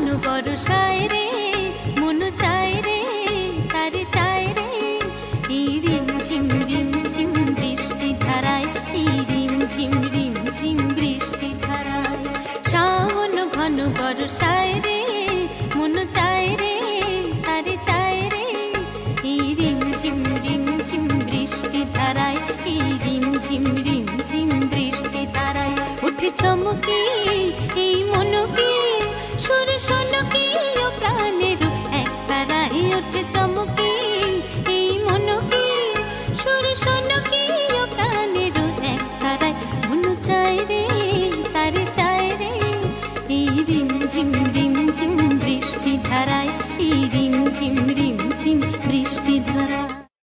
বরষায় রে মন চায় রে তারে চায় রে এই রিম ঝিম বৃষ্টি ধারায় এই রিম ঝিম বৃষ্টি ধারায় শ্রাবণ ঘন বরষায় রে মন চায় রে তারে চায় রে এই রিম ঝিম বৃষ্টি ধারায় এই রিম ঝিম বৃষ্টি ধারায় উঠে চমকি